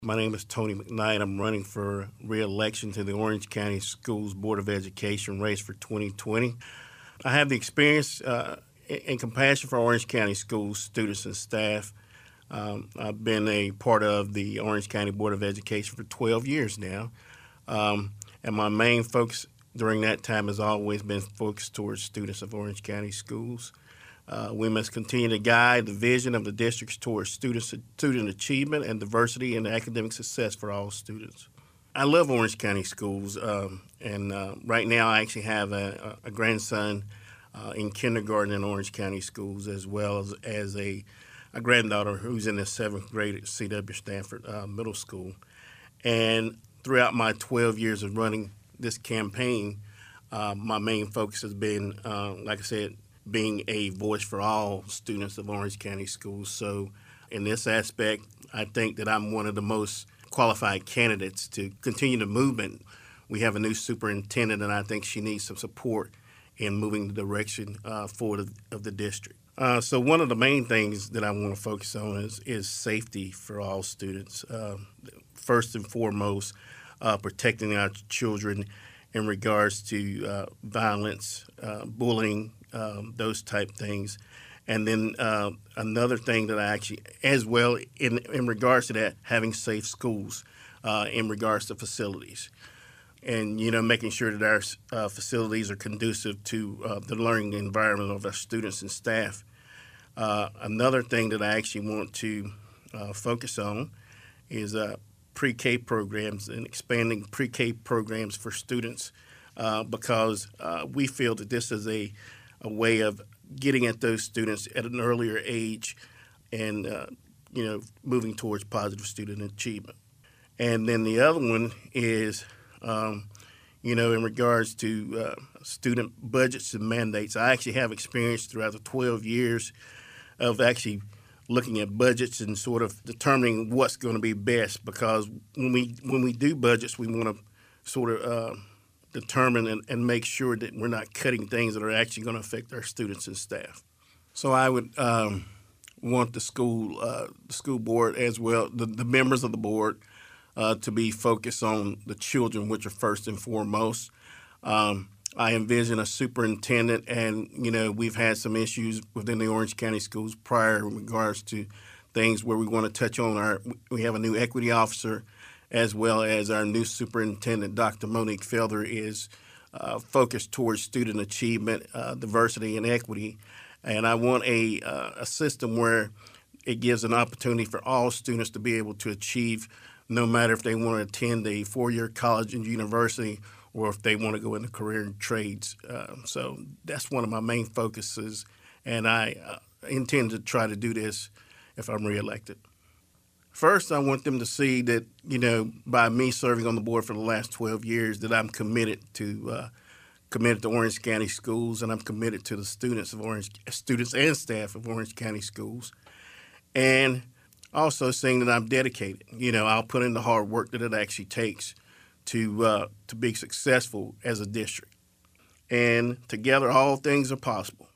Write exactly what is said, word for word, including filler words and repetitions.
My name is Tony McKnight. I'm running for re-election to the Orange County Schools Board of Education race for twenty twenty. I have the experience uh, and compassion for Orange County schools, students, and staff. Um, I've been a part of the Orange County Board of Education for twelve years now, um, and my main focus during that time has always been focused towards students of Orange County schools. Uh, we must continue to guide the vision of the districts towards students, student achievement and diversity and academic success for all students. I love Orange County schools, um, and uh, right now I actually have a, a grandson uh, in kindergarten in Orange County schools, as well as, as a, a granddaughter who's in the seventh grade at C W Stanford uh, Middle School. And throughout my twelve years of running this campaign, uh, my main focus has been, uh, like I said, being a voice for all students of Orange County schools. So in this aspect, I think that I'm one of the most qualified candidates to continue the movement. We have a new superintendent, and I think she needs some support in moving the direction uh, forward of, of the district. Uh, so one of the main things that I want to focus on is, is safety for all students. Uh, first and foremost, uh, protecting our children in regards to uh, violence, uh, bullying, um, those type things. And then uh, another thing that I actually, as well, in, in regards to that, having safe schools uh, in regards to facilities. And, you know, making sure that our uh, facilities are conducive to uh, the learning environment of our students and staff. Uh, another thing that I actually want to uh, focus on is uh, pre-K programs and expanding pre-K programs for students uh, because uh, we feel that this is a, a way of getting at those students at an earlier age and, uh, you know, moving towards positive student achievement. And then the other one is, um, you know, in regards to uh, student budgets and mandates. I actually have experience throughout the twelve years of actually looking at budgets and sort of determining what's going to be best, because when we when we do budgets, we want to sort of uh, determine and, and make sure that we're not cutting things that are actually going to affect our students and staff. So I would um, want the school uh, the school board as well, the, the members of the board, uh, to be focused on the children, which are first and foremost. Um, I envision a superintendent, and, you know, we've had some issues within the Orange County schools prior in regards to things where we want to touch on our, we have a new equity officer, as well as our new superintendent, Doctor Monique Felder, is uh, focused towards student achievement, uh, diversity, and equity. And I want a, uh, a system where it gives an opportunity for all students to be able to achieve, no matter if they want to attend a four-year college and university or if they want to go into career and trades. Uh, so that's one of my main focuses, and I uh, intend to try to do this if I'm reelected. First, I want them to see that, you know, by me serving on the board for the last twelve years, that I'm committed to uh, committed to Orange County schools, and I'm committed to the students of Orange students and staff of Orange County schools, and also saying that I'm dedicated. You know, I'll put in the hard work that it actually takes to uh, to be successful as a district. And together, all things are possible.